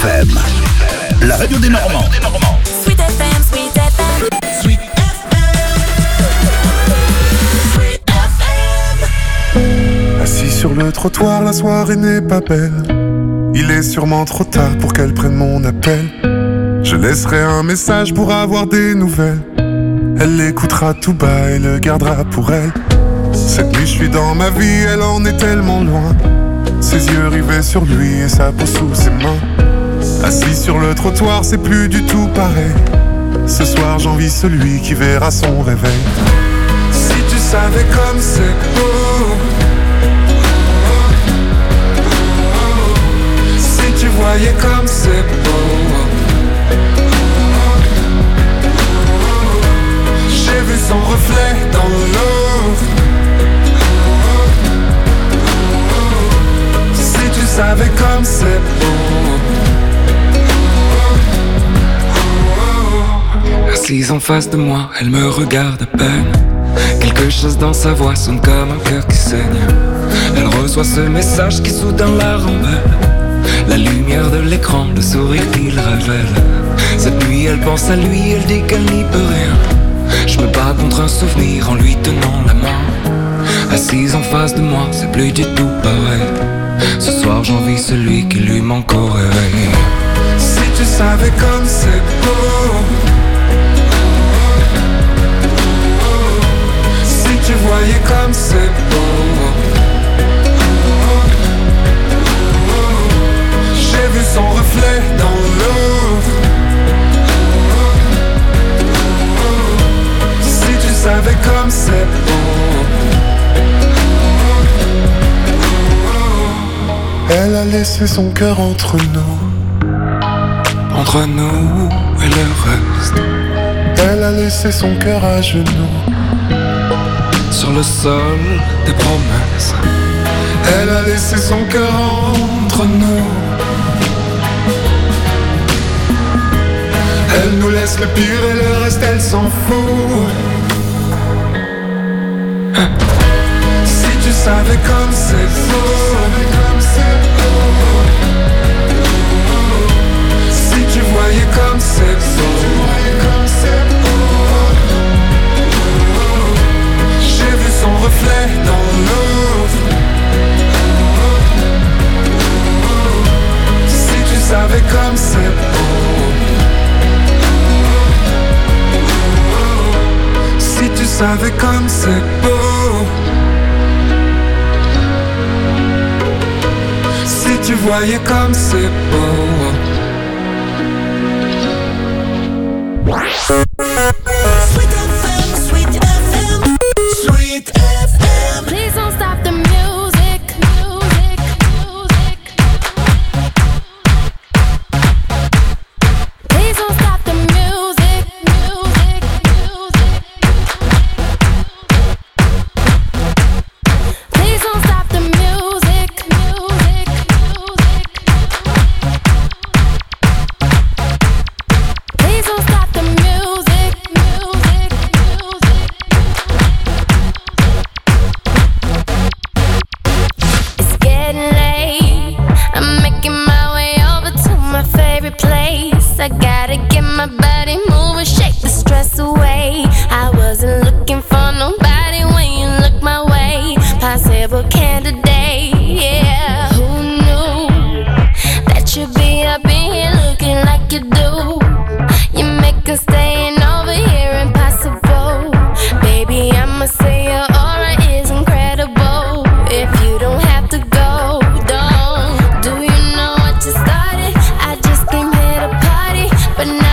FM, la radio des Normands. Sweet FM, Sweet FM. Sweet FM. Assis sur le trottoir, la soirée n'est pas belle. Il est sûrement trop tard pour qu'elle prenne mon appel. Je laisserai un message pour avoir des nouvelles. Elle l'écoutera tout bas et le gardera pour elle. Cette nuit je suis dans ma vie, elle en est tellement loin. Ses yeux rivés sur lui et sa peau sous ses mains. Assis sur le trottoir, c'est plus du tout pareil. Ce soir j'envie celui qui verra son réveil. Si tu savais comme c'est beau, si tu voyais comme c'est beau. J'ai vu son reflet dans l'eau. Si tu savais comme c'est beau. Assise en face de moi, elle me regarde à peine. Quelque chose dans sa voix sonne comme un cœur qui saigne. Elle reçoit ce message qui soudain la rembelle. La lumière de l'écran, le sourire qu'il révèle. Cette nuit elle pense à lui, elle dit qu'elle n'y peut rien. Je me bats contre un souvenir en lui tenant la main. Assise en face de moi, c'est plus du tout pareil. Ce soir j'envie celui qui lui manque au réveil. Si tu savais comme c'est beau. Si tu voyais comme c'est beau. J'ai vu son reflet dans l'eau. Si tu savais comme c'est beau. Elle a laissé son cœur entre nous. Entre nous et le reste. Elle a laissé son cœur à genoux. Sur le sol des promesses. Elle a laissé son cœur entre nous. Elle nous laisse le pire et le reste elle s'en fout. Si tu savais comme c'est beau. Si tu voyais comme c'est beau. J'ai vu son reflet dans l'eau. Si tu savais comme c'est beau. Si tu savais comme c'est beau. Si tu voyais comme c'est beau. Sweet FM, Sweet FM. Sweet FM. Please don't stop the music. Music, music. Please don't stop the music. Music, music. Please don't stop the music. Music, music. Please don't stop the music. Music, music. It's getting late. I'm making my way over to my favorite place. I gotta get my body moving, shake the stress away. I wasn't looking for nobody when you look my way. Possible candidate, yeah. Who knew that you'd be up in here looking like you do? You make us staying over here impossible. Baby, I'ma say your aura is incredible. If you don't have to go, don't. Do you know what you started? I just came here to party, but now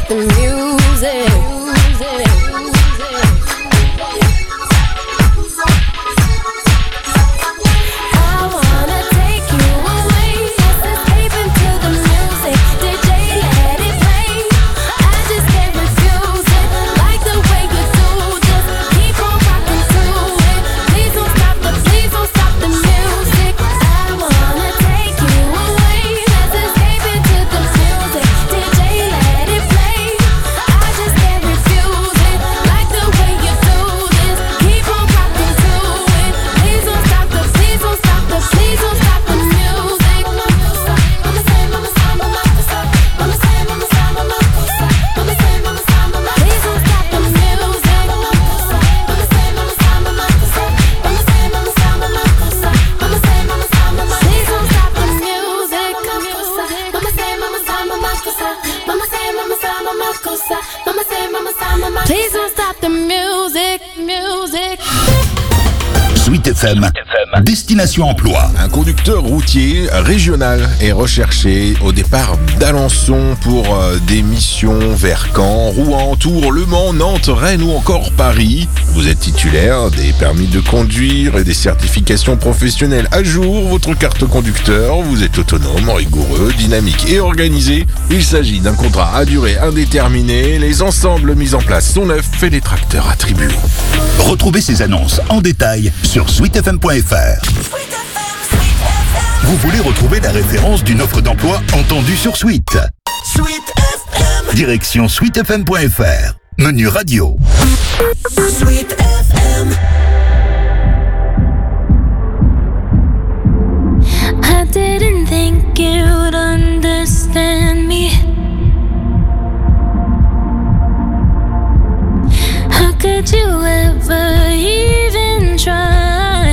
the music. Please don't stop the music, music. Sweet FM, destination emploi. Un conducteur routier régional est recherché au départ d'Alençon pour des missions vers Caen, Rouen, Tours, Le Mans, Nantes, Rennes ou encore Paris. Vous êtes titulaire des permis de conduire et des certifications professionnelles à jour, votre carte conducteur, vous êtes autonome, rigoureux, dynamique et organisé. Il s'agit d'un contrat à durée indéterminée, les ensembles mis en place sont neufs et les tracteurs attribués. Retrouvez ces annonces en détail sur sweetfm.fr. Vous voulez retrouver la référence d'une offre d'emploi entendue sur Sweet. Direction sweetfm.fr. Menu radio. Sweet FM. I didn't think you'd understand me. How could you ever even try?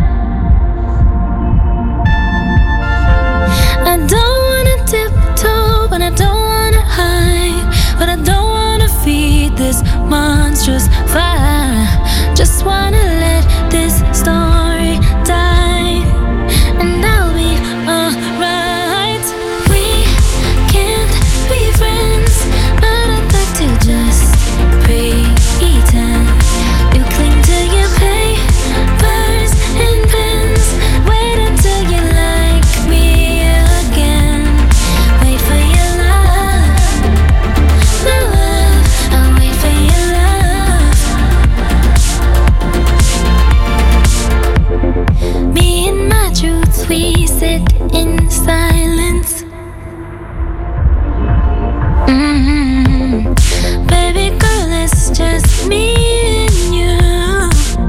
I don't wanna tiptoe, but I don't wanna hide. But I don't wanna feed this monstrous fire. Just wanna let this story die, and I'll be alright. We can't be friends, but I'd like to just pretend. You cling to your papers and pens. Wait until you like me again. Wait for your love, love. I'll wait for your love. Me and my truth, we sit in silence. Baby girl, it's just me and you.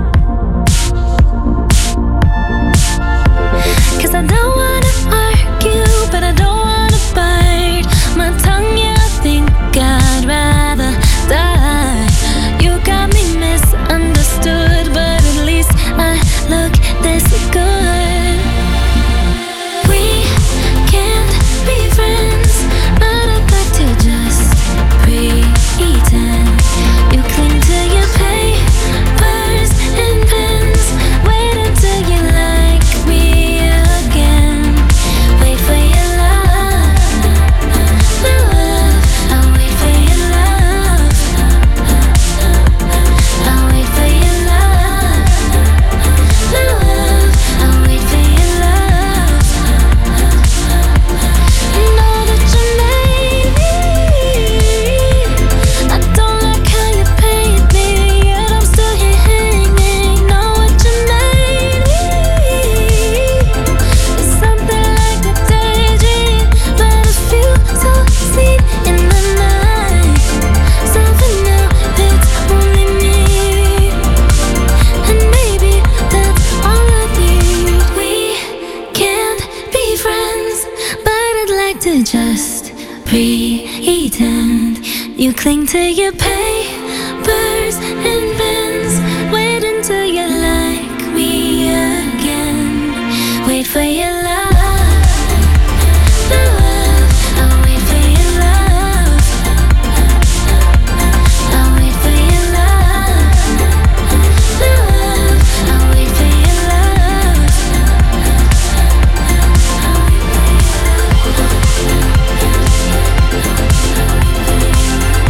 'Cause I don't wanna argue, but I don't wanna bite my tongue. Yeah, I think I'd rather die. You got me misunderstood, but at least I look this good. We can't be friends, but I'd like to just pretend. You cling to your papers and pens. Wait until you like me again. Wait for your love, love. I'll wait for your love. I'll wait for your love, love. I'll wait for your love. Know that you made me. I don't like how you paint me, yet I'm still here hanging. Know what you made me. It's something like a daydream, but it feels so sweet in the night. So for now, it's only me, and maybe that's all I need. We can't be friends, but I'd like to just pretend. You cling to your papers and pens. Wait until you like me again. Wait for your love, love. I'll wait for your love. I'll wait for your love, love. I'll wait for your love. I'll wait for your love.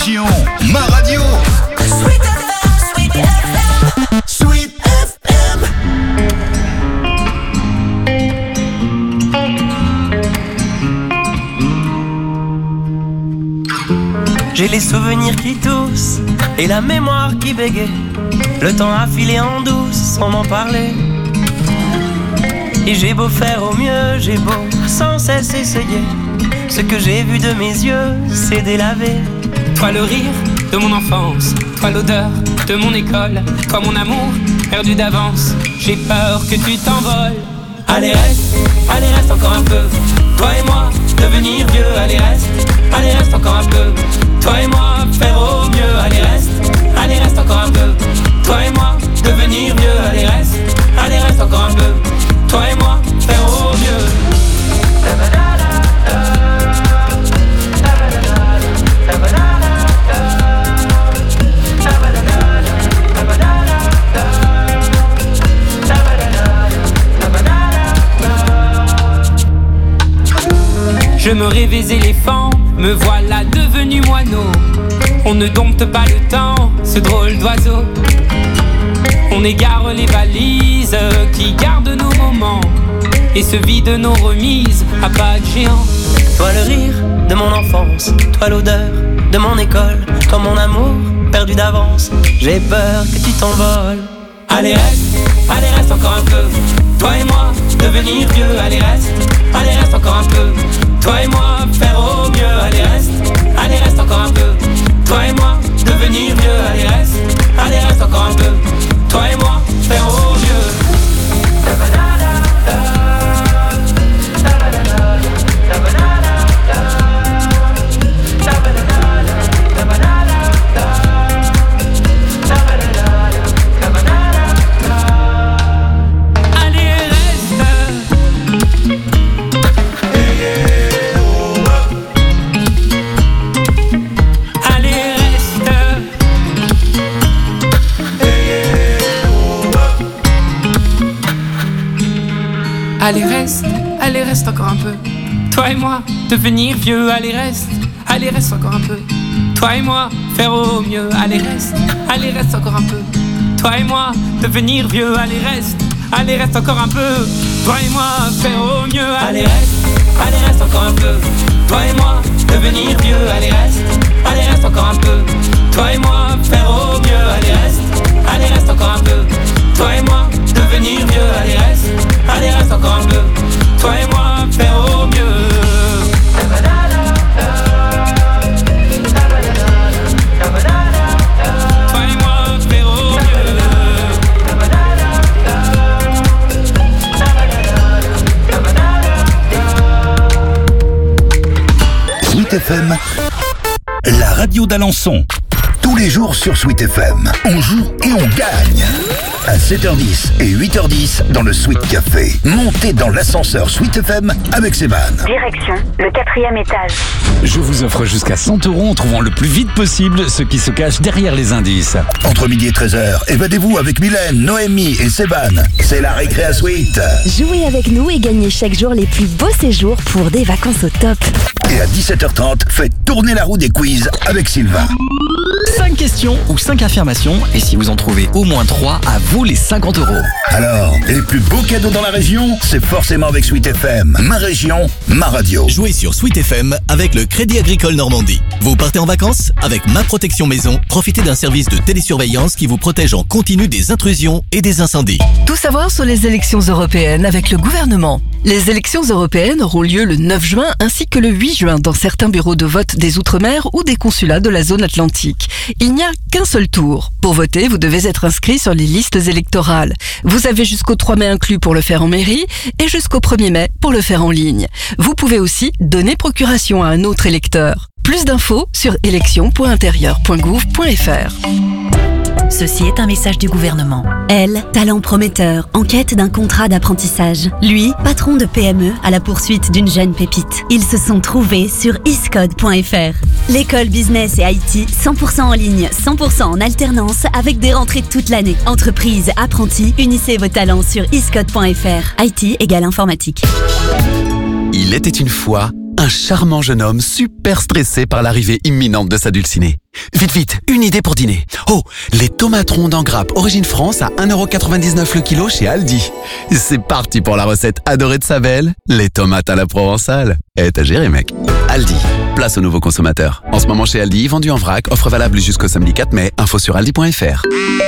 région, ma radio. Sweet FM, Sweet FM, Sweet FM. J'ai les souvenirs qui toussent et la mémoire qui bégaye. Le temps a filé en douce sans m'en parler. Et j'ai beau faire au mieux, j'ai beau sans cesse essayer. Ce que j'ai vu de mes yeux, c'est délavé. Toi le rire de mon enfance, toi l'odeur de mon école, toi mon amour perdu d'avance. J'ai peur que tu t'envoles. Allez reste encore un peu. Toi et moi, devenir vieux, allez reste encore un peu. Toi et moi, faire au mieux, allez reste encore un peu. Toi et moi, devenir vieux, allez reste encore un peu. Toi et moi, faire au mieux. Je me rêvais éléphant, me voilà devenu moineau. On ne dompte pas le temps, ce drôle d'oiseau. On égare les valises qui gardent nos moments et se vident nos remises à pas de géant. Toi le rire de mon enfance, toi l'odeur de mon école, toi mon amour perdu d'avance. J'ai peur que tu t'envoles. Allez reste encore un peu. Toi et moi, devenir vieux, allez reste encore un peu. Toi et moi, faire au mieux, allez reste encore un peu. Toi et moi, devenir vieux, allez reste encore un peu. Toi et moi, faire au mieux. Allez reste encore un peu. Toi et moi, devenir vieux, allez reste encore un peu. Toi et moi, faire au mieux, allez reste encore un peu. Toi et moi, devenir vieux, allez reste encore un peu. Toi et moi, faire au mieux, allez reste encore un peu. Toi et moi, devenir vieux, allez reste encore un peu. Toi et moi, faire au mieux, allez reste encore un peu. Toi et moi, devenir vieux, allez reste encore un peu. Toi et moi, faire au mieux. Toi et moi, faire au mieux. Sweet FM, la radio d'Alençon. Tous les jours sur Sweet FM, on joue et on gagne. À 7h10 et 8h10 dans le Sweet Café. Montez dans l'ascenseur Sweet FM avec Sébane. Direction le 4e étage. Je vous offre jusqu'à 100 € en trouvant le plus vite possible ce qui se cache derrière les indices. Entre midi et 13h, évadez-vous avec Mylène, Noémie et Sébane. C'est la récré à Sweet. Jouez avec nous et gagnez chaque jour les plus beaux séjours pour des vacances au top. Et à 17h30, faites tourner la roue des quiz avec Sylvain. 5 questions ou 5 affirmations, et si vous en trouvez au moins 3, à vous les 50 €. Alors, les plus beaux cadeaux dans la région, c'est forcément avec Sweet FM. Ma région, ma radio. Jouez sur Sweet FM avec le Crédit Agricole Normandie. Vous partez en vacances? Avec Ma Protection Maison, profitez d'un service de télésurveillance qui vous protège en continu des intrusions et des incendies. Tout savoir sur les élections européennes avec le gouvernement. Les élections européennes auront lieu le 9 juin ainsi que le 8 juin dans certains bureaux de vote des Outre-mer ou des consulats de la zone atlantique. Il n'y a qu'un seul tour. Pour voter, vous devez être inscrit sur les listes électorales. Vous avez jusqu'au 3 mai inclus pour le faire en mairie et jusqu'au 1er mai pour le faire en ligne. Vous pouvez aussi donner procuration à un autre électeur. Plus d'infos sur élection.intérieur.gouv.fr. Ceci est un message du gouvernement. Elle, talent prometteur, en quête d'un contrat d'apprentissage. Lui, patron de PME à la poursuite d'une jeune pépite. Ils se sont trouvés sur iscode.fr. L'école business et IT, 100% en ligne, 100% en alternance, avec des rentrées toute l'année. Entreprise, apprentis, unissez vos talents sur iscode.fr. IT égale informatique. Il était une fois Un charmant jeune homme super stressé par l'arrivée imminente de sa dulcinée. Vite, vite, une idée pour dîner. Oh, les tomates rondes en grappe Origine France à 1,99€ le kilo chez Aldi. C'est parti pour la recette adorée de sa belle, les tomates à la provençale. T'as géré, mec. Aldi, place aux nouveaux consommateurs. En ce moment chez Aldi, vendu en vrac, offre valable jusqu'au samedi 4 mai, info sur aldi.fr.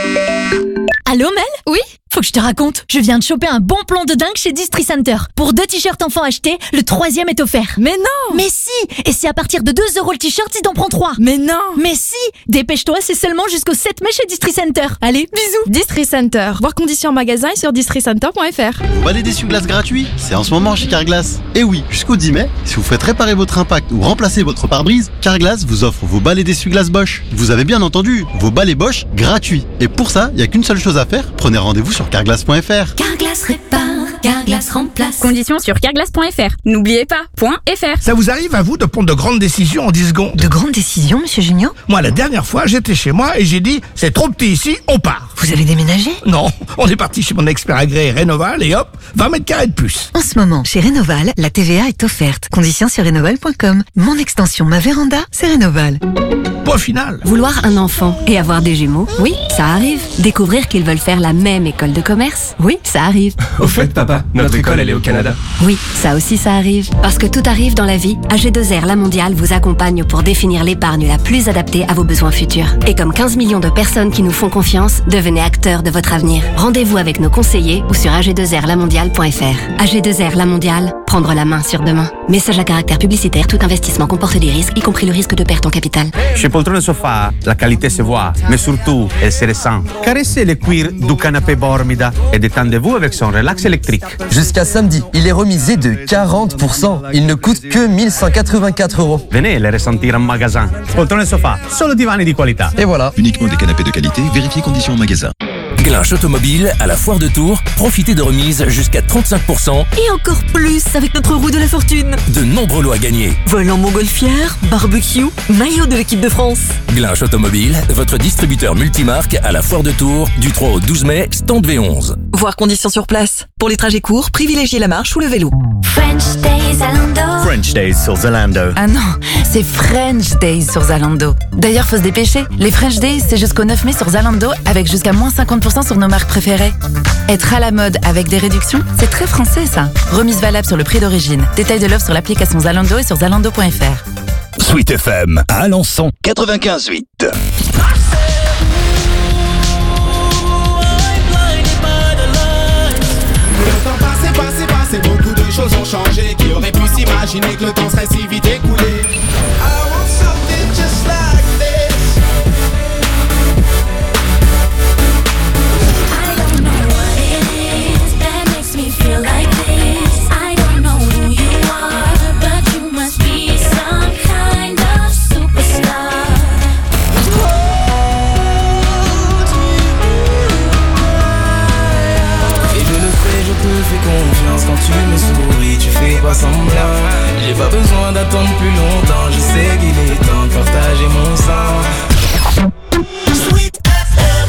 Allô Mel ? Oui ? Faut que je te raconte, je viens de choper un bon plan de dingue chez Distri Center. Pour 2 t-shirts enfants achetés, le 3e est offert. Mais non ! Mais si ! Et c'est à partir de 2€ le t-shirt si t'en prends 3. Mais non ! Mais si ! Dépêche-toi, c'est seulement jusqu'au 7 mai chez Distri Center. Allez, bisous ! Distri Center. Voir conditions en magasin et sur districenter.fr. Vous balai d'essuie-glace gratuit ? C'est en ce moment chez Carglass. Et oui, jusqu'au 10 mai, si vous faites réparer votre impact ou remplacer votre pare-brise, Carglass vous offre vos balais d'essuie-glace Bosch. Vous avez bien entendu, vos balais Bosch gratuits. Et pour ça, il n'y a qu'une seule chose à faire, prenez rendez-vous sur carglass.fr. Carglass répare, Carglass remplace. Conditions sur carglass.fr. N'oubliez pas, .fr. Ça vous arrive à vous de prendre de grandes décisions en 10 secondes? De grandes décisions, monsieur Junior ? Moi, la dernière fois, j'étais chez moi et j'ai dit, c'est trop petit ici, on part. Vous avez déménagé ? Non, on est parti chez mon expert agréé Rénoval et hop, 20 mètres carrés de plus. En ce moment, chez Rénoval, la TVA est offerte. Conditions sur rénoval.com. Mon extension, ma véranda, c'est Rénoval. Point final. Vouloir un enfant et avoir des jumeaux, oui, ça arrive. Découvrir qu'ils veulent faire la même école de commerce, oui, ça arrive. Au fait, papa, notre école, elle est au Canada. Oui, ça aussi, ça arrive. Parce que tout arrive dans la vie, AG2R La Mondiale vous accompagne pour définir l'épargne la plus adaptée à vos besoins futurs. Et comme 15 millions de personnes qui nous font confiance, devenez acteurs de votre avenir. Rendez-vous avec nos conseillers ou sur ag2rlamondiale.fr. AG2R La Mondiale, prendre la main sur demain. Message à caractère publicitaire, tout investissement comporte des risques, y compris le risque de perte en capital. Chez Poltrone Sofa, la qualité se voit, mais surtout, elle se ressent. Caressez le cuir du canapé Bormida et détendez-vous avec son relax électrique. Jusqu'à samedi, il est remisé de 40%. Il ne coûte que 1184€. Venez le ressentir en magasin. Poltrone Sofa, solo divani di qualità. Et voilà. Uniquement des canapés de qualité, vérifiez conditions en magasin. Glinch Automobile à la Foire de Tours, profitez de remises jusqu'à 35%. Et encore plus avec notre roue de la fortune. De nombreux lots à gagner. Volant montgolfière, barbecue, maillot de l'équipe de France. Glinch Automobile, votre distributeur multimarque à la Foire de Tours, du 3 au 12 mai, stand V11. Voir conditions sur place. Pour les trajets courts, privilégiez la marche ou le vélo. French Days Zalando. French Days sur Zalando. Ah non, c'est French Days sur Zalando. D'ailleurs, faut se dépêcher. Les French Days, c'est jusqu'au 9 mai sur Zalando avec jusqu'à moins 50% sur nos marques préférées. Être à la mode avec des réductions, c'est très français ça. Remise valable sur le prix d'origine. Détail de l'offre sur l'application Zalando et sur zalando.fr. Sweet FM à Alençon 95.8. Passé, beaucoup de choses ont changé. Qui aurait pu s'imaginer que le temps serait si vite écoulé? I want something just like this. I don't know what it is that makes me feel like this. I don't know who you are, but you must be some kind of superstar. Et je le fais, je te fais confiance. Quand tu me souris, tu fais pas semblant. J'ai pas besoin d'attendre plus longtemps. Je sais qu'il est temps de partager mon sang. Sweet FM.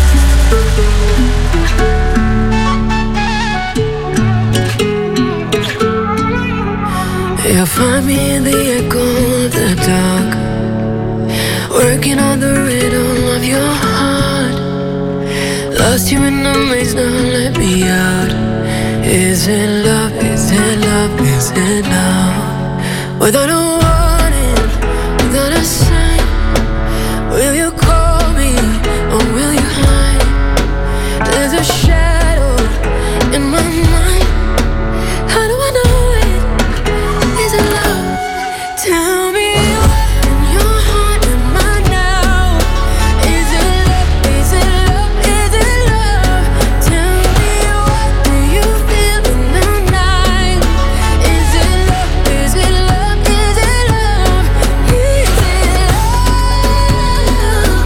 You'll find me in the echo of the dark, working on the rhythm of your heart. Lost you in the maze, now let me out. Is it love, is it love, is it love? Without a warning, without a sign, will you call me or will you hide? There's a shadow in my mind. How do I know it? Is it love? Tell me what in your heart am I now? Is it love, is it love, is it love? Tell me what do you feel in the night? Is it love, is it love, is it love? Is it love?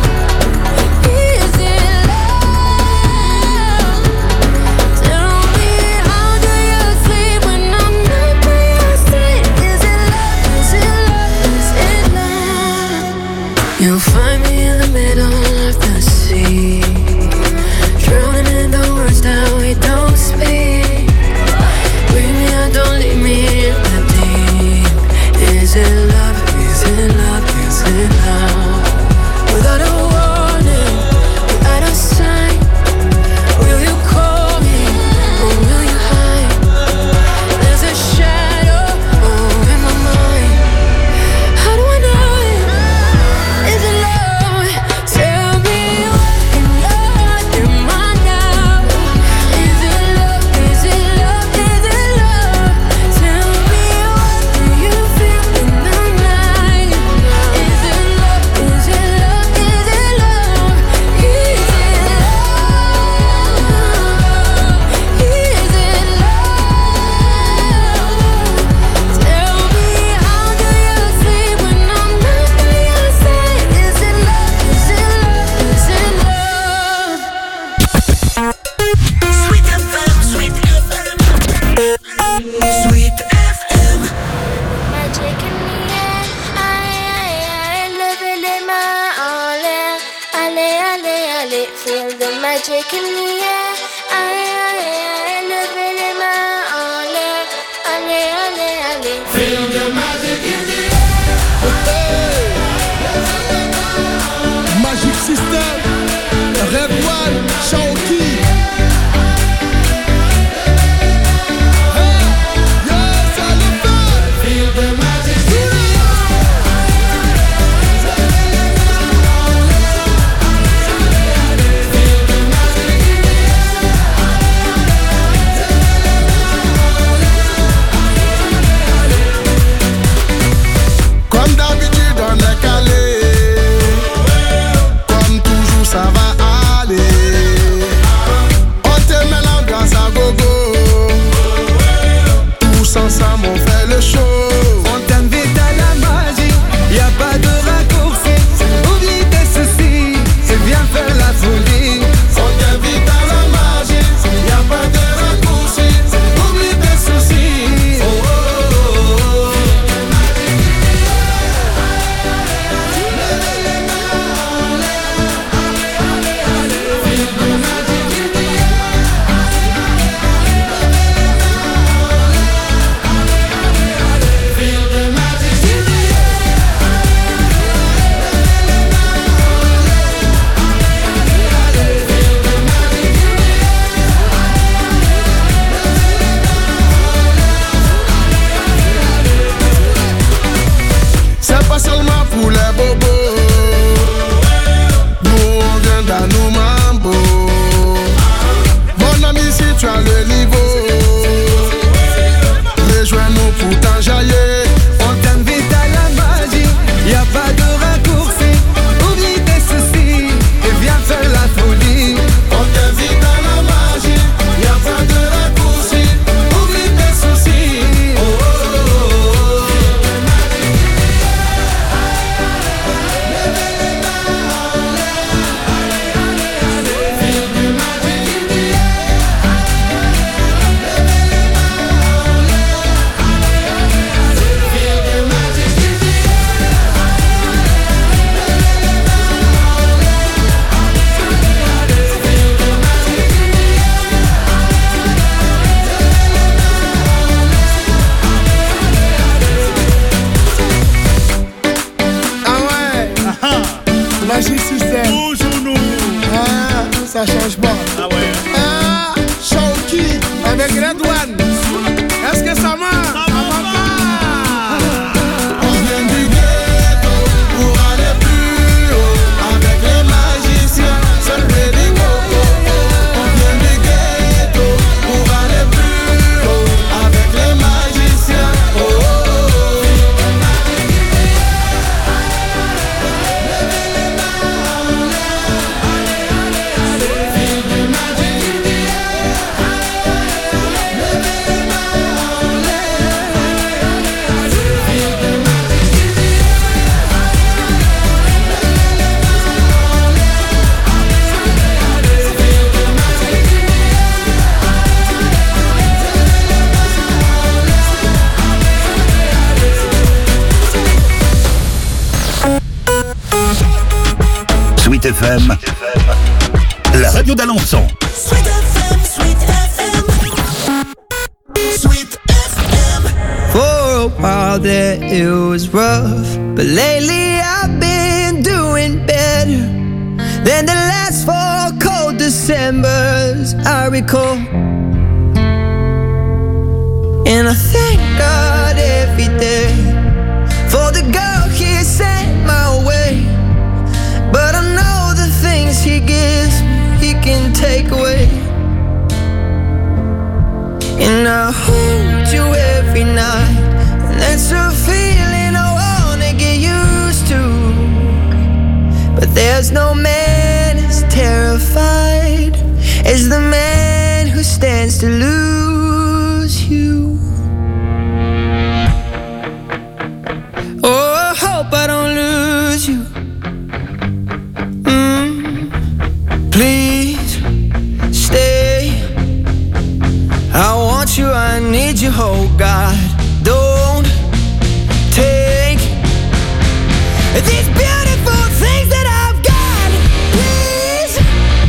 feel the magic in the air. Levez les mains en l'air. Allez, allez, allez. Feel the magic in the air. Magic System, Red One, Shaoki. Ça va aller. On te met l'ambiance à gogo. Tous ensemble on fait le show. On t'invite à la magie, y'a pas de raccourci. Oublie tes soucis, c'est bien faire la folie. On t'invite à la magie, y'a pas de raccourci. Oublie tes soucis. Oh, oh, oh, oh. C'est pas seulement pour les bobos. Nous on vient d'Anou Mambo. Mon ami, si tu as le niveau, rejoins-nous pour t'enjailler. On t'invite à la magie, y'a pas de raccourci. Oublie tes soucis et viens faire la folie. On t'invite à la magie, y'a pas de raccourci. Oublie tes soucis. Oh, oh, oh, oh. Magic System. Toujours nous. Ah, ça change pas. Ah ouais. Ah, Shaoki avec Red One. Est-ce que ça marche? Ça va pas. On vient du ghetto pour aller plus haut. Avec les magiciens, seul Ready Go. On vient du ghetto pour aller plus haut. Avec les magiciens. Oh, oh, oh. Sweet FM, la radio d'Alençon. Sweet FM, Sweet FM. Sweet FM. For a while there it was rough, but lately I've been doing better than the last 4 cold Decembers I recall. And I thank God every day for the girl He sent my way. But I know the things He gives me, He can take away. And I hold you every night, and that's a feeling I wanna get used to. But there's no man as terrified as the man who stands to lose you. Oh, I hope I don't lose you. Please stay. I want you, I need you, oh God. Don't take these beautiful things that I've got. Please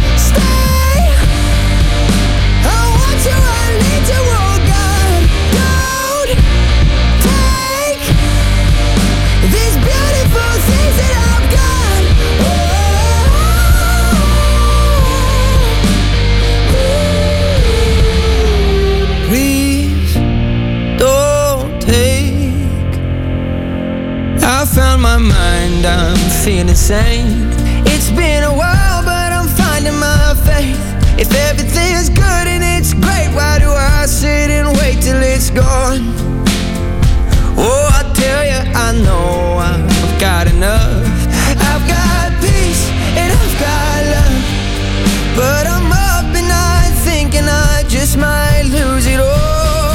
I found my mind, I'm feeling sane. It's been a while, but I'm finding my faith. If everything's good and it's great, why do I sit and wait till it's gone? Oh, I tell you, I know I've got enough. I've got peace and I've got love, but I'm up at night thinking I just might lose it all.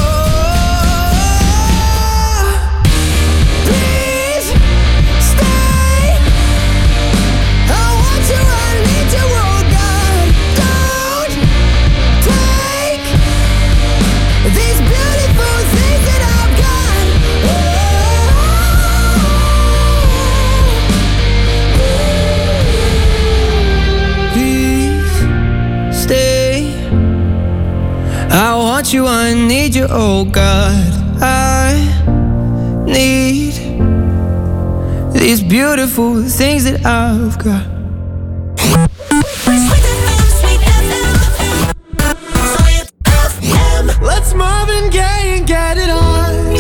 I want you, I need you, oh God. I need these beautiful things that I've got. Let's Marvin Gaye and get it on.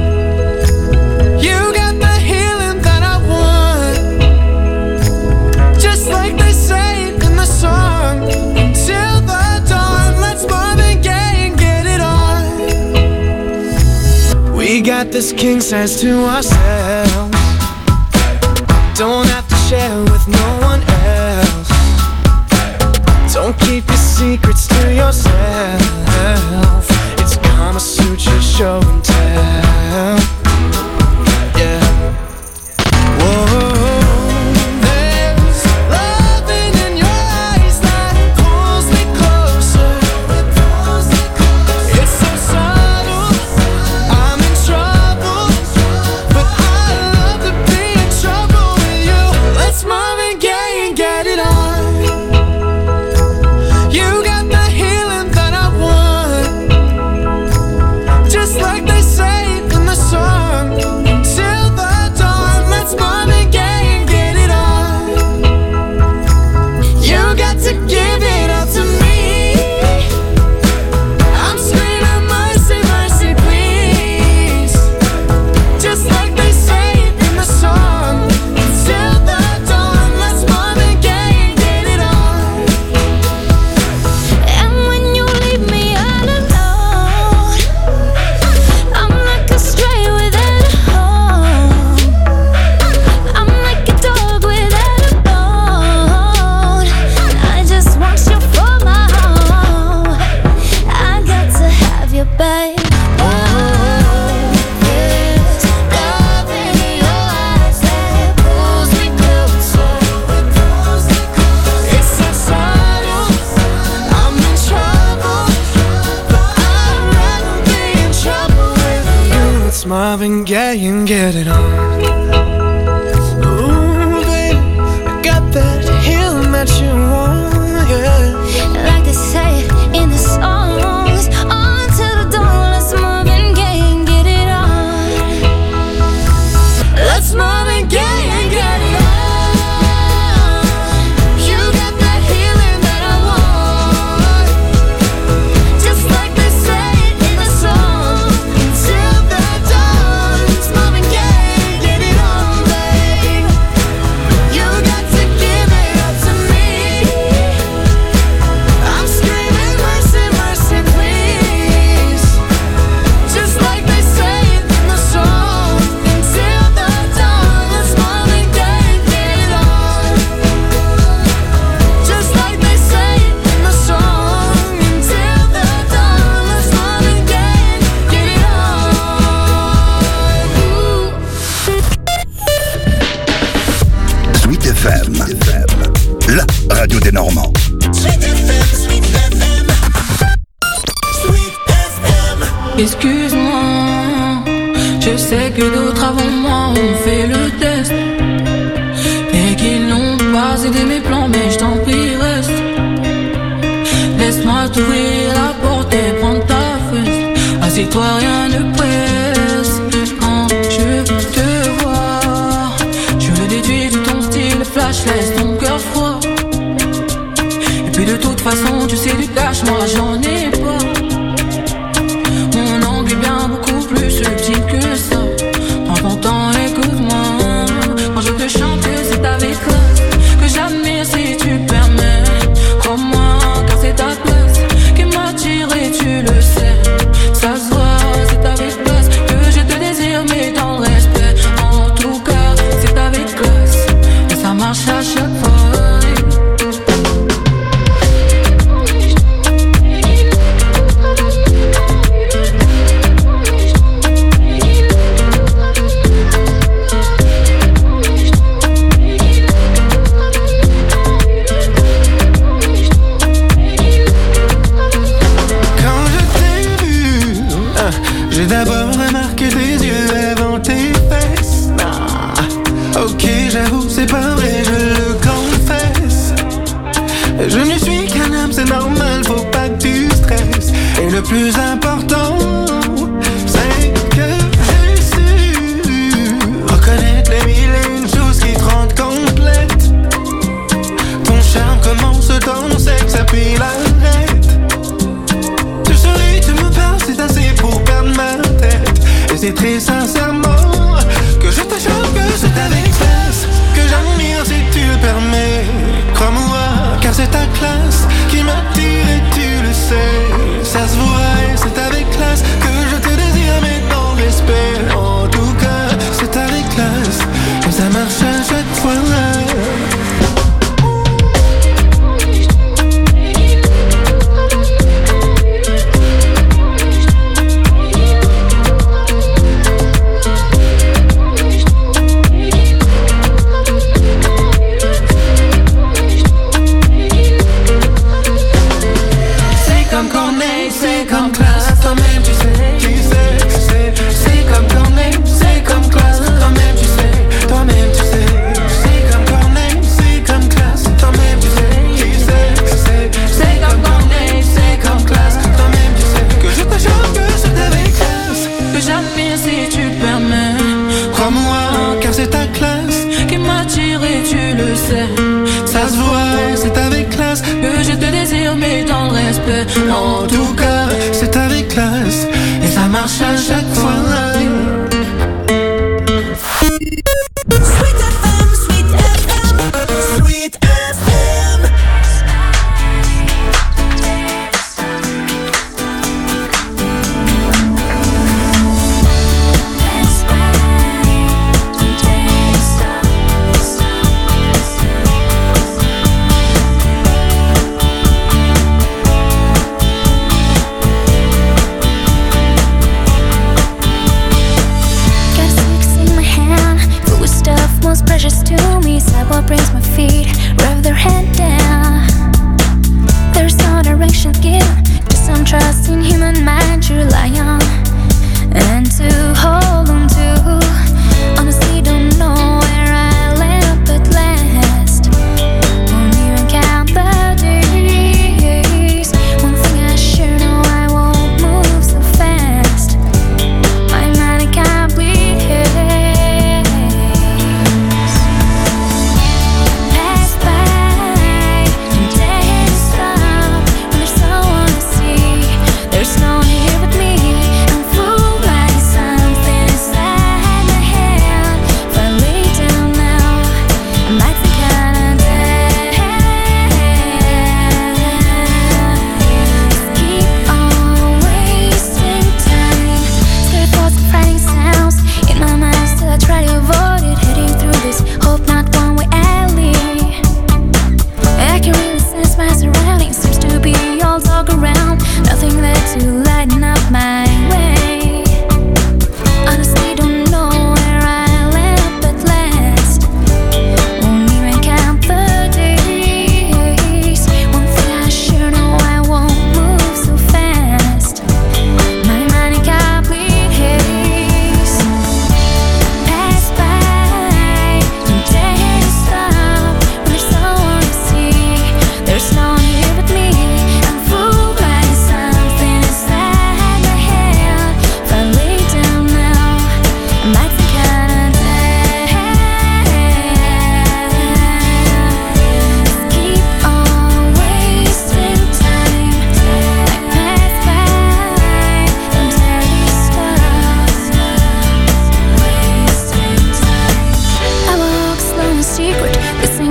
You got the healing that I want, just like they say in the song. Till the dawn, let's Marvin Gaye and get it on. We got this king size to ourselves, don't have to share with no one else. Don't keep your secrets to yourself. It's Kama Sutra show and tell. Yeah. Whoa. There's loving in your eyes that pulls me closer. It's so subtle, I'm in trouble, but I love to be in trouble with you. Let's Marvin Gaye and get it on. You got the healing that I want, just like they say in the song. Till the dawn, let's Marvin Gaye and get it on. You got to give it up to me. I'm screaming mercy, mercy, please, just like they say in the song. Till the dawn, let's Marvin Gaye and get it on. And when you leave me all alone, I'm like a stray without a home. I'm like a dog without a bone. I just want you for my home. I got to have you, babe. Oh, there's love in your eyes that pulls me closer. It's so subtle, I'm in trouble, but I'd rather be in trouble with you. It's Marvin Gaye and get it on. Ooh, baby, I got that healing that you want, yeah. Like they say in the songs, until the dawn, let's Marvin Gaye and get it on. Let's Marvin Gaye and get it on. You got that healing that I want, just like they say in the song. Till the dawn, it's Marvin Gaye and get it on, babe. You got to give it up to me. I'm screaming mercy, mercy, please, just like they say in the song. Until the dawn, let's Marvin Gaye and get it on, just like they say in the song. Until the dawn, let's Marvin Gaye and get it on. Sweet FM, la radio des Normands. Sweet FM, Sweet FM. Sweet FM. Excuse-moi, je sais que d'autres avant moi ont fait le test et qu'ils n'ont pas aidé mes plans, mais je t'en prie reste. Laisse-moi t'ouvrir la porte et prendre ta fesse. Assieds-toi, rien ne presse. Quand je te vois, je le déduis de ton style flash, laisse ton cœur froid. Et puis de toute façon, tu sais du cash, moi j'en ai pas. Mon angle est bien beaucoup plus subtil que ça. Prends ton temps, écoute-moi. chante que c'est avec classe que j'admire si tu permets. Crois-moi, car c'est ta place qui m'attire et tu le sais. Ça se voit, c'est avec classe que je te désire, mais dans le respect. En tout cas, c'est avec classe et ça marche à chaque fois. J'ai d'abord remarqué tes yeux avant tes fesses. Ok, j'avoue, c'est pas vrai, je le confesse. Je ne suis qu'un homme, c'est normal, faut pas que tu stresses. Et le plus important, c'est que j'ai su reconnaître les mille et une choses qui te rendent complète. Ton charme commence dans sexe, puis l'arrête. Tu souris, tu me parles, c'est assez pour perdre ma tête. Et c'est très sincèrement que je te choque, que c'est avec classe que j'admire si tu le permets. Crois-moi, car c'est ta classe qui m'attire et tu le sais. Ça se voit et c'est avec classe que je te désire, mais dans le respect. En tout cas, c'est avec classe et ça marche à chaque fois. C'est comme classe, toi-même tu sais, c'est comme Corneille, c'est comme classe, toi-même tu sais, c'est comme Corneille, c'est comme classe, toi-même tu sais, c'est comme Corneille, c'est comme classe, toi-même tu sais, que je te choque, que c'est avec classe, que j'admire si tu le permets. Crois-moi, car c'est ta classe qui m'attire et tu le sais. Ça se voit, c'est avec classe que je te désire, mais dans le respect. En tout cas, c'est avec classe et ça marche à chaque fois. Sweet FM, Sweet FM, Sweet FM.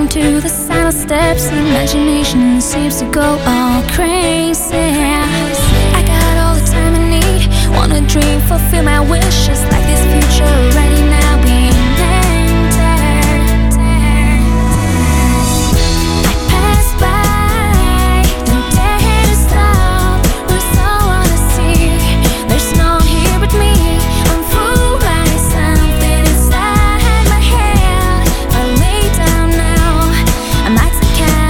to the silent steps. Imagination seems to go all crazy. I got all the time I need. Wanna dream, fulfill my wishes. Like this future ready now being entered. I pass by, don't dare to stop. We're so on the sea. There's no one here but me. I'm fooled by something inside my head. I lay down now, I might take a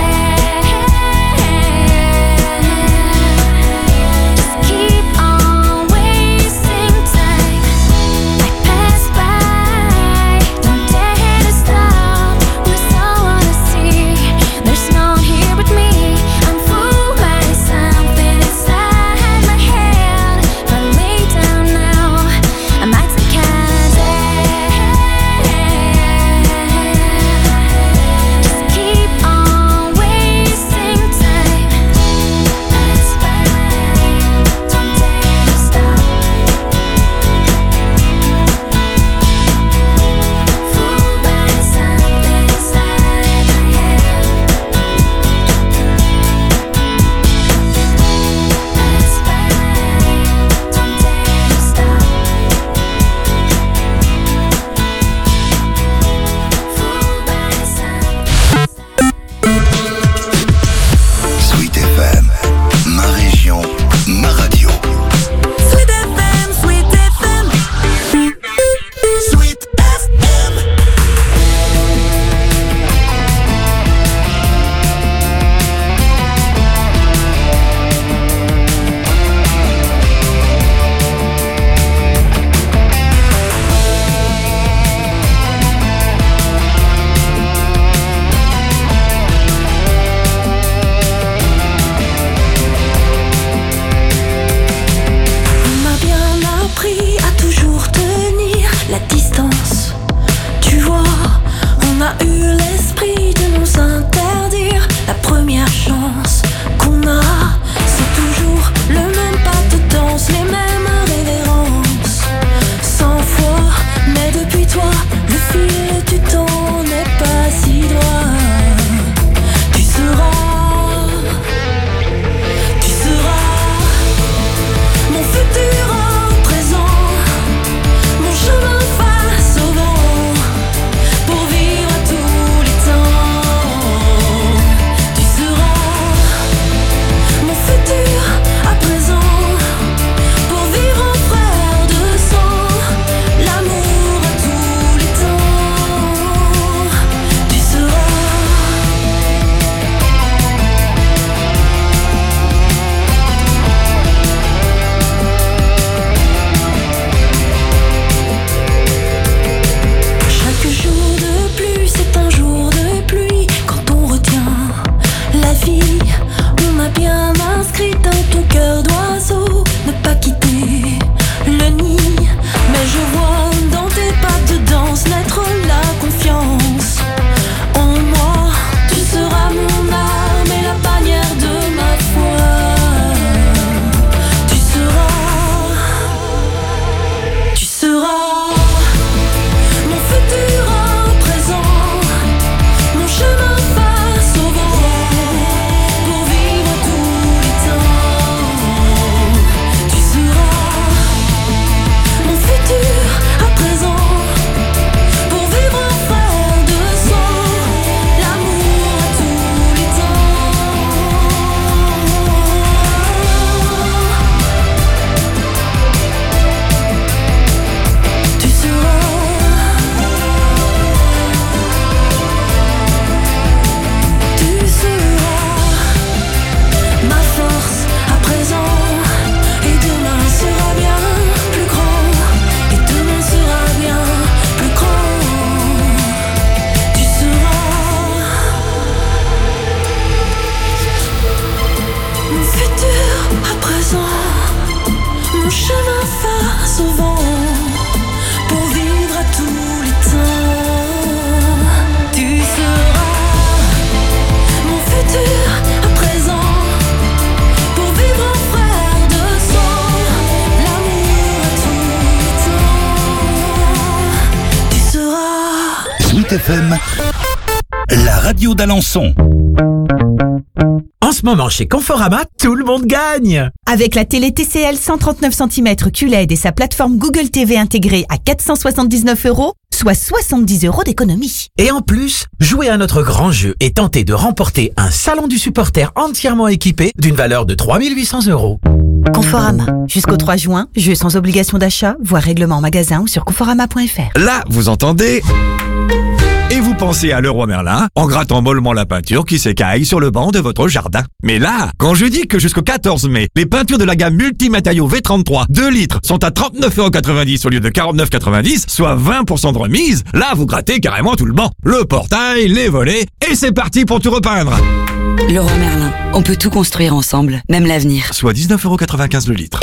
just keep on wasting time. I pass by, don't dare to stop. We're so on the sea. There's no one here but me. I'm fooled by something inside my head. If I lay down now, I might take a just keep on wasting time. Pass by, don't dare to stop. Fooled by something inside my head. Pass by, don't dare to stop. Fooled by Sweet FM, ma région, ma radio. Sweet FM, Sweet FM. Sweet FM. On m'a bien appris à toujours tenir la distance. Tu vois, on a eu l'esprit de nous interdire la première chance qu'on a. C'est toujours le même pas de danse, les mêmes révérences. 100 fois, mais depuis toi, le fil du temps n'est pas si droit. Tu seras mon futur en présent, mon chemin face au vent, pour vivre à tous les temps. Tu seras mon futur à présent, pour vivre en frère de sang, l'amour à tous les temps. Tu seras chaque jour de pluie, c'est un jour de pluie. Quand on retient la vie, on a bien inscrit dans ton cœur d'oiseau ne pas quitter le nid. Mais je vois dans tes pas de danse naître la confiance en moi. Tu seras mon âme et la bannière de ma foi. Tu seras mon futur en présent, mon chemin face au vent, pour vivre tous les temps. Tu seras mon futur à présent, pour vivre en frère de sang, l'amour à tous les temps. Tu seras ma force à présent, et demain sera bien plus grand, et demain sera bien plus grand. Tu seras mon futur à présent, mon chemin face au vent, pour vivre à tous les temps. Tu seras mon futur à présent, pour vivre en frère de sang, l'amour à tous les temps. Tu seras Sweet FM, la la radio d'Alençon. En ce moment, chez Conforama, tout le monde gagne! Avec la télé TCL 139 cm QLED et sa plateforme Google TV intégrée à 479 €, soit 70 € d'économie. Et en plus, jouez à notre grand jeu et tentez de remporter un salon du supporter entièrement équipé d'une valeur de 3 800 €. Conforama. Jusqu'au 3 juin, jeu sans obligation d'achat, voire règlement en magasin ou sur conforama.fr. Là, vous entendez? Et vous pensez à Leroy Merlin en grattant mollement la peinture qui s'écaille sur le banc de votre jardin. Mais là, quand je dis que jusqu'au 14 mai, les peintures de la gamme Multimatériaux V33 2 litres sont à 39,90 € au lieu de 49,90 €, soit 20% de remise, là vous grattez carrément tout le banc. Le portail, les volets, et c'est parti pour tout repeindre. Leroy Merlin, on peut tout construire ensemble, même l'avenir. Soit 19,95 € le litre.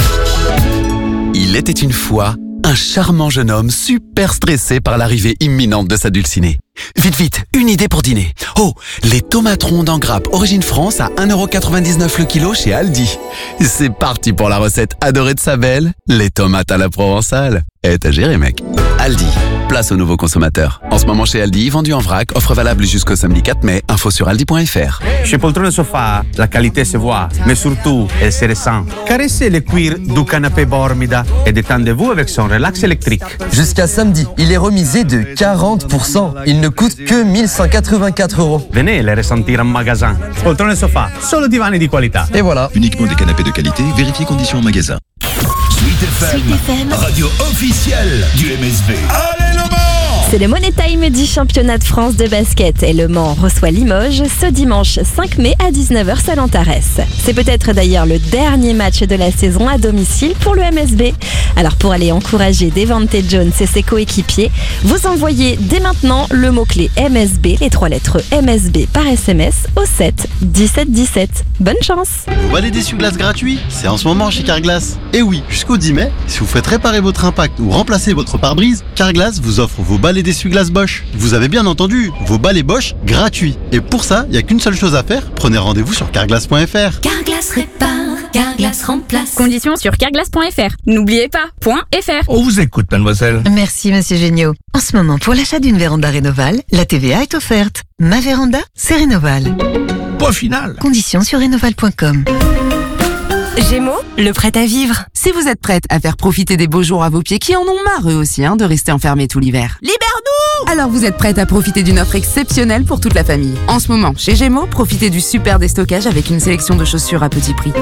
Il était une fois un charmant jeune homme super stressé par l'arrivée imminente de sa dulcinée. Vite, une idée pour dîner. Oh, les tomates rondes en grappe origine France à 1,99 € le kilo chez Aldi. C'est parti pour la recette adorée de sa belle, les tomates à la provençale. Et t'as géré, mec. Aldi, place aux nouveaux consommateurs. En ce moment chez Aldi, vendu en vrac, offre valable jusqu'au samedi 4 mai. Info sur aldi.fr. Chez Poltrone Sofa, la qualité se voit, mais surtout, elle se ressent. Caressez le cuir du canapé Bormida et détendez-vous avec son relax électrique. Jusqu'à samedi, il est remisé de 40%. Il ne coûte que 1184 €. Venez les ressentir en magasin. Poltrone Sofa, solo divani di qualità. Et voilà. Uniquement des canapés de qualité, vérifiez conditions en magasin. Sweet FM, radio officielle du MSB. Allez le Mans! C'est le Money Time du championnat de France de basket et le Mans reçoit Limoges ce dimanche 5 mai à 19 h salle Antares. C'est peut-être d'ailleurs le dernier match de la saison à domicile pour le MSB. Alors pour aller encourager Devante Jones et ses coéquipiers, vous envoyez dès maintenant le mot-clé MSB, les 3 lettres MSB par SMS au 7 17 17. Bonne chance! Vous balais d'essuie-glace gratuit? C'est en ce moment chez Carglass. Et oui, jusqu'au 10 mai, si vous faites réparer votre impact ou remplacer votre pare-brise, Carglass vous offre vos balais d'essuie-glace Bosch. Vous avez bien entendu, vos balais Bosch gratuits. Et pour ça, il n'y a qu'une seule chose à faire, prenez rendez-vous sur carglass.fr. Carglass répare, Carglass remplace. Conditions sur carglass.fr. N'oubliez pas, .fr. On vous écoute, mademoiselle. Merci, monsieur Géniaud. En ce moment, pour l'achat d'une véranda Rénoval, la TVA est offerte. Ma véranda, c'est Rénoval. Point final. Conditions sur rénoval.com. Gémeaux, le prêt à vivre. Si vous êtes prête à faire profiter des beaux jours à vos pieds qui en ont marre eux aussi de rester enfermés tout l'hiver. Libère-nous! Alors vous êtes prête à profiter d'une offre exceptionnelle pour toute la famille. En ce moment, chez Gémeaux, profitez du super déstockage avec une sélection de chaussures à petit prix.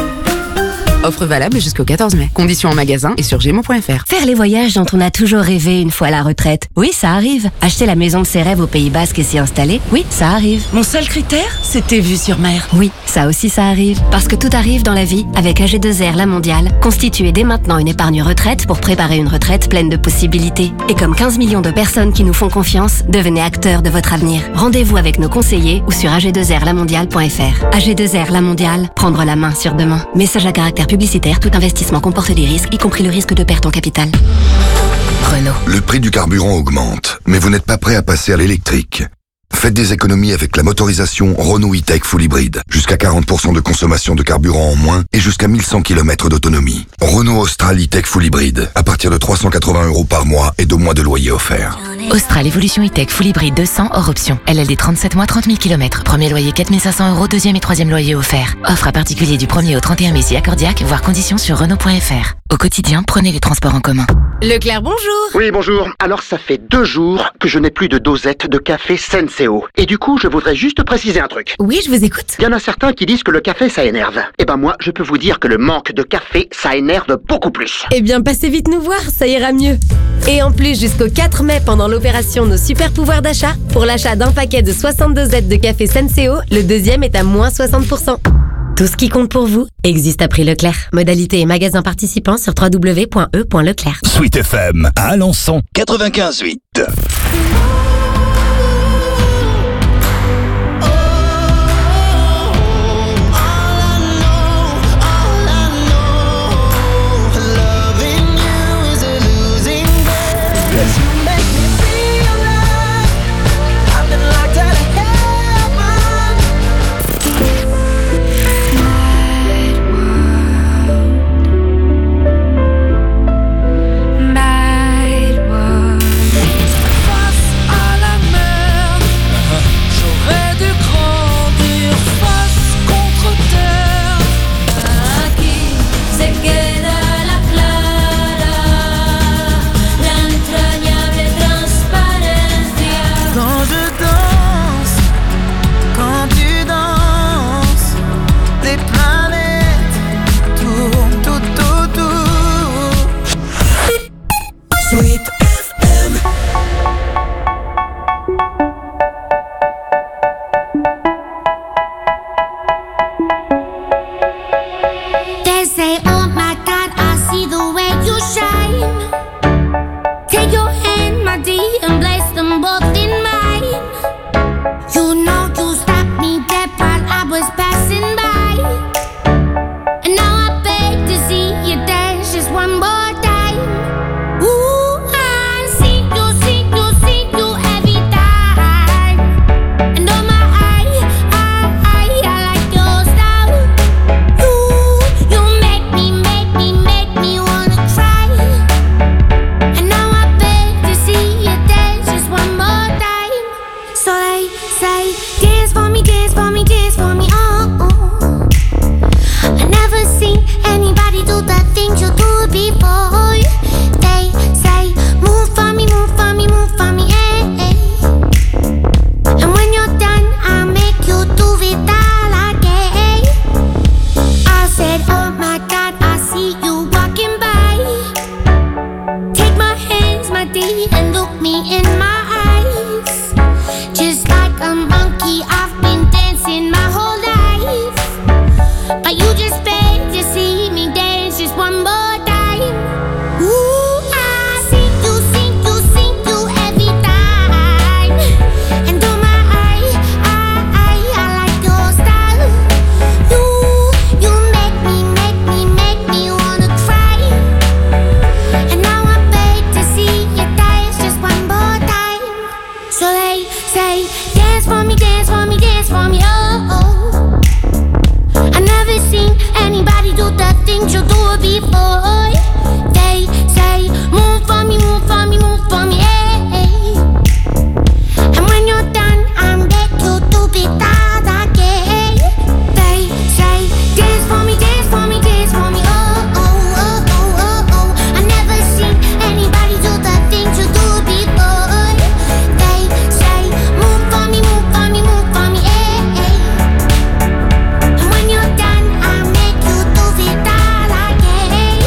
Offre valable jusqu'au 14 mai. Conditions en magasin et sur gémeaux.fr. Faire les voyages dont on a toujours rêvé une fois à la retraite. Oui, ça arrive. Acheter la maison de ses rêves au Pays Basque et s'y installer. Oui, ça arrive. Mon seul critère, c'était vue sur mer. Oui, ça aussi ça arrive. Parce que tout arrive dans la vie avec AG2R La Mondiale. Constituez dès maintenant une épargne retraite pour préparer une retraite pleine de possibilités. Et comme 15 millions de personnes qui nous font confiance, devenez acteurs de votre avenir. Rendez-vous avec nos conseillers ou sur ag2rlamondiale.fr. AG2R La Mondiale, prendre la main sur demain. Message à caractère publicitaire, tout investissement comporte des risques, y compris le risque de perte en capital. Renault. Le prix du carburant augmente, mais vous n'êtes pas prêt à passer à l'électrique. Faites des économies avec la motorisation Renault E-Tech Full Hybrid. Jusqu'à 40% de consommation de carburant en moins et jusqu'à 1100 km d'autonomie. Renault Austral E-Tech Full Hybrid. À partir de 380 € par mois et 2 mois de loyer offert. Austral Evolution E-Tech Full Hybrid 200 hors option. LLD 37 mois, 30 000 km. Premier loyer 4 500 €, deuxième et troisième loyer offert. Offre à particulier du 1er au 31 mai si accordiaque, voire conditions sur Renault.fr. Au quotidien, prenez les transports en commun. Leclerc, bonjour. Oui, bonjour. Alors ça fait 2 jours que je n'ai plus de dosette de café Senseo. Et du coup, je voudrais juste préciser un truc. Oui, je vous écoute. Il y en a certains qui disent que le café, ça énerve. Eh ben moi, je peux vous dire que le manque de café, ça énerve beaucoup plus. Eh bien, passez vite nous voir, ça ira mieux. Et en plus, jusqu'au 4 mai, pendant l'opération Nos Super Pouvoirs d'achat, pour l'achat d'un paquet de 62 dosettes de café Senseo, le deuxième est à moins 60%. Tout ce qui compte pour vous existe à prix Leclerc. Modalité et magasin participants sur www.e.leclerc. Sweet FM à Alençon 95.8. So they say, dance for me, dance for me, dance for me, oh, oh. I never seen anybody do the things you do before. They say, move for me, move for me, move for me, hey. And when you're done, I'm back to do it that again. They say, dance for me, dance for me, dance for me, oh, oh, oh, oh, oh, oh. I never seen anybody do the things you do before. They say, move for me, move for me, move for me, hey, hey. And when you're done, I'll make you do it all again.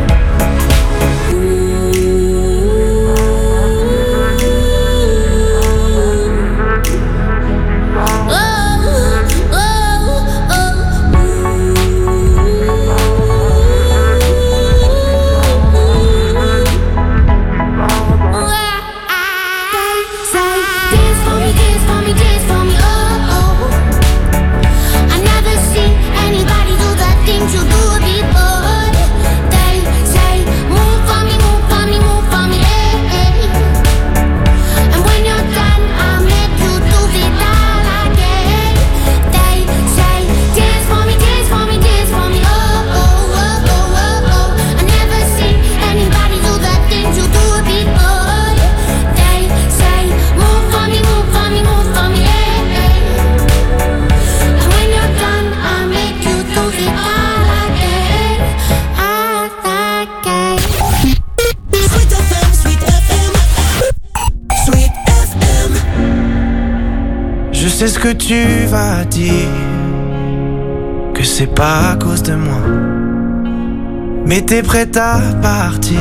Je sais ce que tu vas dire, que c'est pas à cause de moi, mais t'es prête à partir,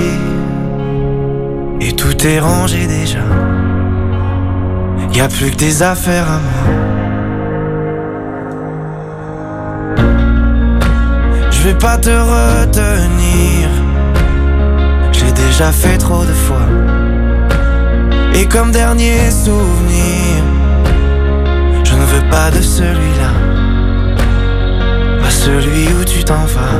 et tout est rangé déjà. Y'a plus que des affaires à moi. Je vais pas te retenir, j'ai déjà fait trop de fois. Et comme dernier souvenir, je ne veux pas de celui-là, pas celui où tu t'en vas.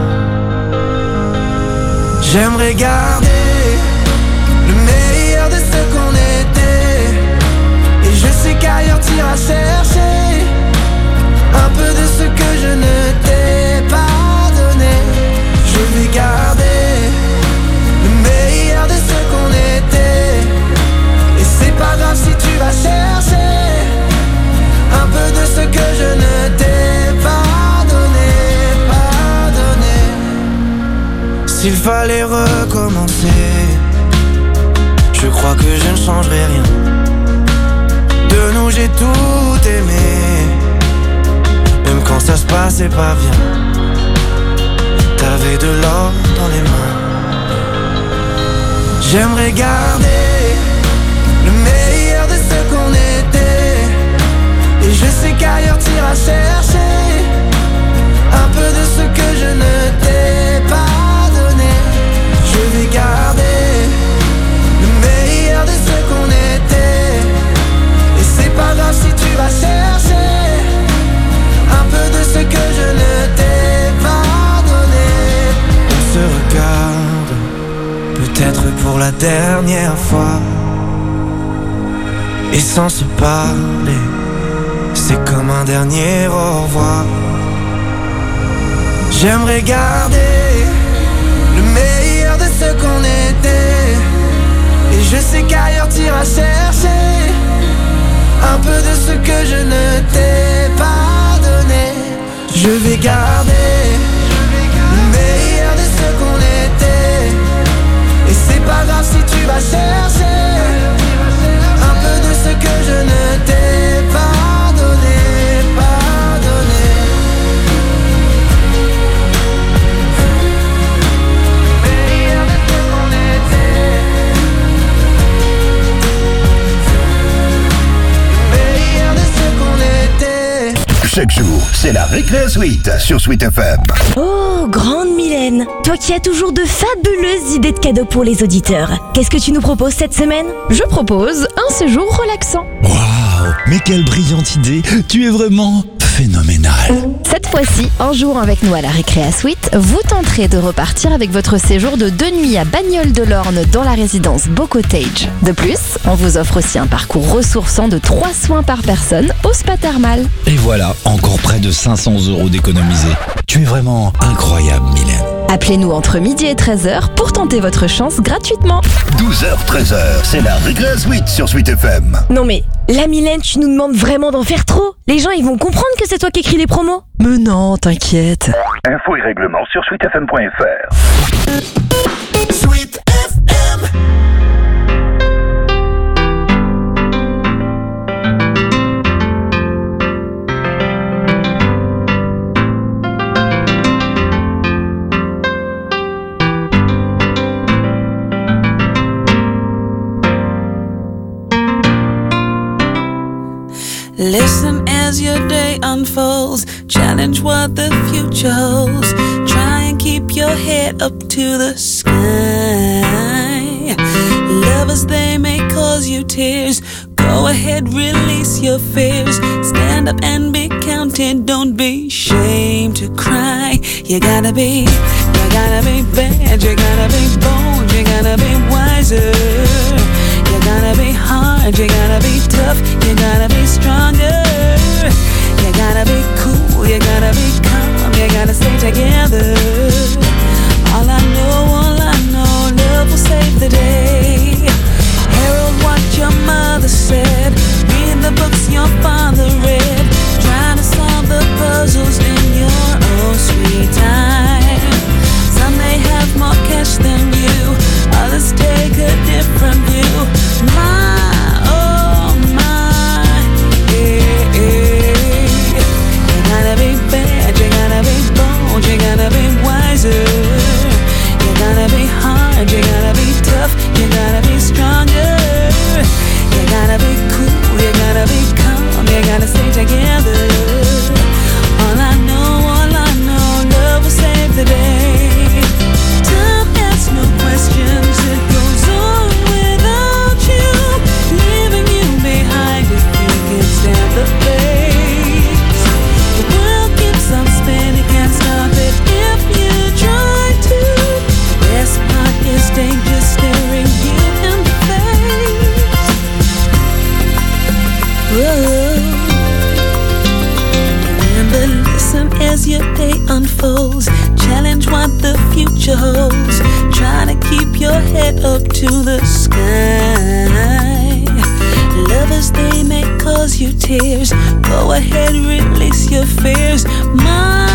J'aimerais garder le meilleur de ce qu'on était, et je sais qu'ailleurs t'iras chercher un peu de ce que je ne t'ai pas donné. Je vais garder le meilleur de ce qu'on était, et c'est pas grave si tu vas chercher un peu de ce que je ne t'ai pas donné, pas donné. S'il fallait recommencer, je crois que je ne changerai rien. De nous j'ai tout aimé, même quand ça se passait pas bien. T'avais de l'or dans les mains. J'aimerais garder le meilleur de ce qu'on était, et je sais qu'ailleurs t'iras chercher un peu de ce que je ne t'ai pas donné. Je vais garder le meilleur de ce qu'on était, et c'est pas grave si tu vas chercher un peu de ce que je ne t'ai pas donné. On se regarde, peut-être pour la dernière fois, et sans se parler, c'est comme un dernier au revoir. J'aimerais garder le meilleur de ce qu'on était, et je sais qu'ailleurs t'iras chercher un peu de ce que je ne t'ai pas donné. Je vais garder le meilleur de ce qu'on était, et c'est pas grave si tu vas chercher un peu de ce que je ne t'ai pas donné, pas donné. Meilleur de ce qu'on était, meilleur de ce qu'on était. Chaque jour, c'est la Récré Suite sur Sweet FM. Oh, grande Mylène, toi qui as toujours de fabuleuses idées de cadeaux pour les auditeurs. Qu'est-ce que tu nous proposes cette semaine? Je propose un séjour relaxant. Waouh, mais quelle brillante idée! Tu es vraiment phénoménale. Ça te fois-ci, en jouant avec nous à la Récréa Suite, vous tenterez de repartir avec votre séjour de 2 nuits à Bagnoles-de-l'Orne dans la résidence Beau Cottage. De plus, on vous offre aussi un parcours ressourçant de 3 soins par personne au spa thermal. Et voilà, encore près de 500 € d'économiser. Tu es vraiment incroyable, Mylène. Appelez-nous entre midi et 13h pour tenter votre chance gratuitement. 12h, 13h, c'est la Récréa Suite sur Sweet FM. Non mais, la Mylène, tu nous demandes vraiment d'en faire trop. Les gens, ils vont comprendre que c'est toi qui écris les promos. Mais non, t'inquiète. Infos et règlements sur sweetfm.fr. Sweet FM. Listen as your day unfolds. Challenge what the future holds. Try and keep your head up to the sky. Lovers, they may cause you tears. Go ahead, release your fears. Stand up and be counted. Don't be ashamed to cry. You gotta be bad. You gotta be bold. You gotta be wiser. You gotta be hard, you gotta be tough, you gotta be stronger. You gotta be cool, you gotta be calm, you gotta stay together. All I know, love will save the day. Herald what your mother said, read the books your father read. Trying to solve the puzzles in your own sweet time. Some may have more cash than you, others take a different view. My, oh my, yeah, yeah. You gotta be bad, you gotta be bold, you gotta be wiser. You gotta be hard, you gotta be tough, you gotta be stronger. You gotta be cool, you gotta be calm, you gotta stay together. All I know, love will save the day. Time asks no questions, it goes on without you, leaving you behind if you can stand the pace. The world keeps on spinning, can't stop it if you try to. The best part is danger staring you in the face. Whoa. Remember, listen as your day unfolds. Challenge what the future holds. Try to keep your head up to the sky. Lovers, they may cause you tears. Go ahead, release your fears. My